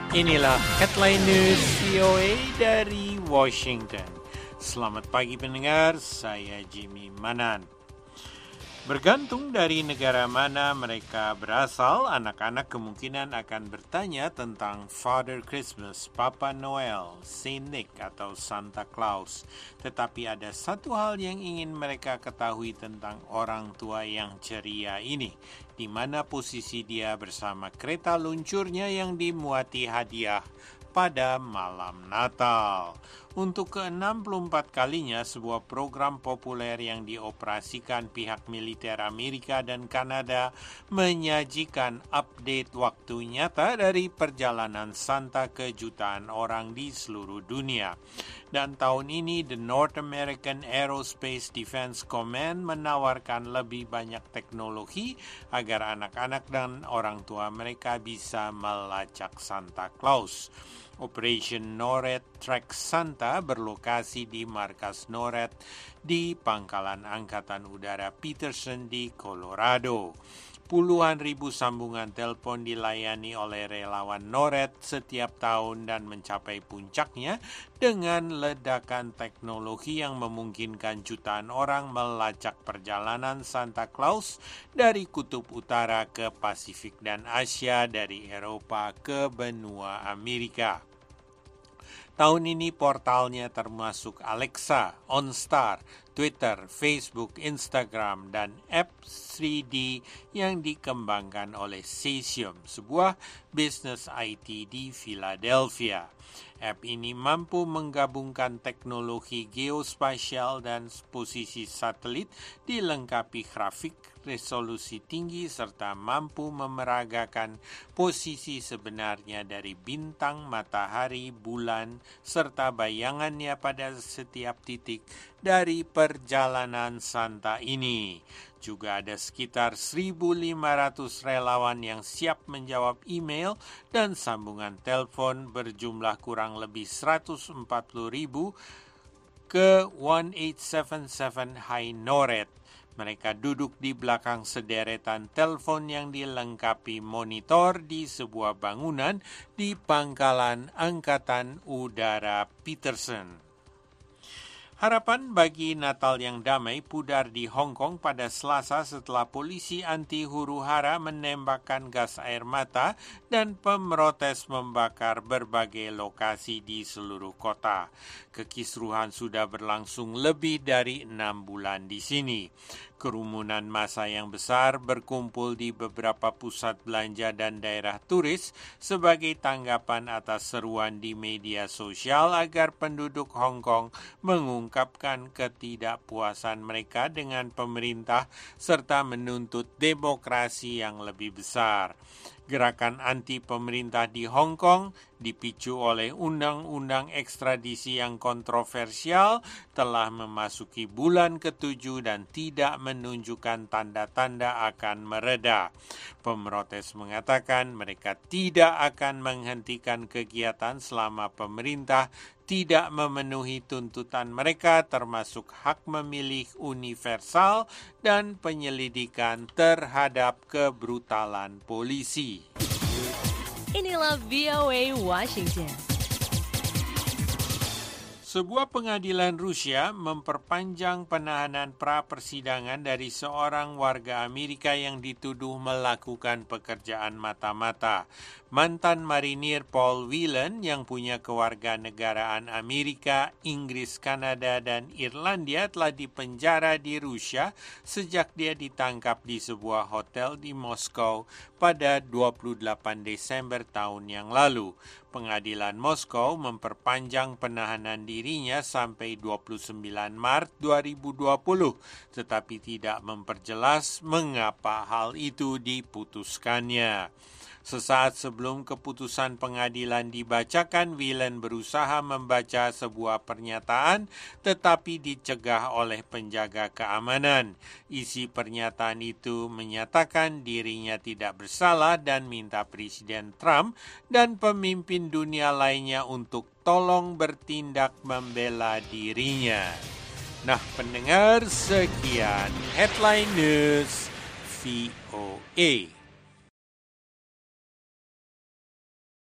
Inilah headline news VOA dari Washington. Selamat pagi pendengar, saya Jimmy Manan. Bergantung dari negara mana mereka berasal, anak-anak kemungkinan akan bertanya tentang Father Christmas, Papa Noel, Saint Nick atau Santa Claus. Tetapi ada satu hal yang ingin mereka ketahui tentang orang tua yang ceria ini, di mana posisi dia bersama kereta luncurnya yang dimuati hadiah pada malam Natal. Untuk ke-64 kalinya, sebuah program populer yang dioperasikan pihak militer Amerika dan Kanada menyajikan update waktu nyata dari perjalanan Santa ke jutaan orang di seluruh dunia. Dan tahun ini, The North American Aerospace Defense Command menawarkan lebih banyak teknologi agar anak-anak dan orang tua mereka bisa melacak Santa Claus. Operation NORAD Track Santa berlokasi di markas NORAD di Pangkalan Angkatan Udara Peterson di Colorado. Puluhan ribu sambungan telepon dilayani oleh relawan NORAD setiap tahun dan mencapai puncaknya dengan ledakan teknologi yang memungkinkan jutaan orang melacak perjalanan Santa Claus dari Kutub Utara ke Pasifik dan Asia, dari Eropa ke benua Amerika. Tahun ini portalnya termasuk Alexa, OnStar, Twitter, Facebook, Instagram, dan app 3D yang dikembangkan oleh Cesium, sebuah bisnis IT di Philadelphia. App ini mampu menggabungkan teknologi geospasial dan posisi satelit dilengkapi grafik resolusi tinggi serta mampu memeragakan posisi sebenarnya dari bintang, matahari, bulan, serta bayangannya pada setiap titik dari perjalanan Santa ini. Juga ada sekitar 1.500 relawan yang siap menjawab email dan sambungan telepon berjumlah kurang lebih 140.000 ke 1877 High NORAD. Mereka duduk di belakang sederetan telepon yang dilengkapi monitor di sebuah bangunan di Pangkalan Angkatan Udara Peterson. Harapan bagi Natal yang damai pudar di Hong Kong pada Selasa setelah polisi anti huru-hara menembakkan gas air mata dan pemrotes membakar berbagai lokasi di seluruh kota. Kekisruhan sudah berlangsung lebih dari 6 bulan di sini. Kerumunan massa yang besar berkumpul di beberapa pusat belanja dan daerah turis sebagai tanggapan atas seruan di media sosial agar penduduk Hong Kong mengungkapkan ketidakpuasan mereka dengan pemerintah serta menuntut demokrasi yang lebih besar. Gerakan anti-pemerintah di Hong Kong dipicu oleh undang-undang ekstradisi yang kontroversial telah memasuki bulan ke-7 dan tidak menunjukkan tanda-tanda akan mereda. Pemrotes mengatakan mereka tidak akan menghentikan kegiatan selama pemerintah tidak memenuhi tuntutan mereka termasuk hak memilih universal dan penyelidikan terhadap kebrutalan polisi. Inilah VOA Washington. Sebuah pengadilan Rusia memperpanjang penahanan pra-persidangan dari seorang warga Amerika yang dituduh melakukan pekerjaan mata-mata. Mantan marinir Paul Whelan yang punya kewarganegaraan Amerika, Inggris, Kanada, dan Irlandia telah dipenjara di Rusia sejak dia ditangkap di sebuah hotel di Moskow pada 28 Desember tahun yang lalu. Pengadilan Moskow memperpanjang penahanan dirinya sampai 29 Maret 2020, tetapi tidak memperjelas mengapa hal itu diputuskannya. Sesaat sebelum keputusan pengadilan dibacakan, Whelan berusaha membaca sebuah pernyataan tetapi dicegah oleh penjaga keamanan. Isi pernyataan itu menyatakan dirinya tidak bersalah dan minta Presiden Trump dan pemimpin dunia lainnya untuk tolong bertindak membela dirinya. Nah, pendengar, sekian Headline News VOA.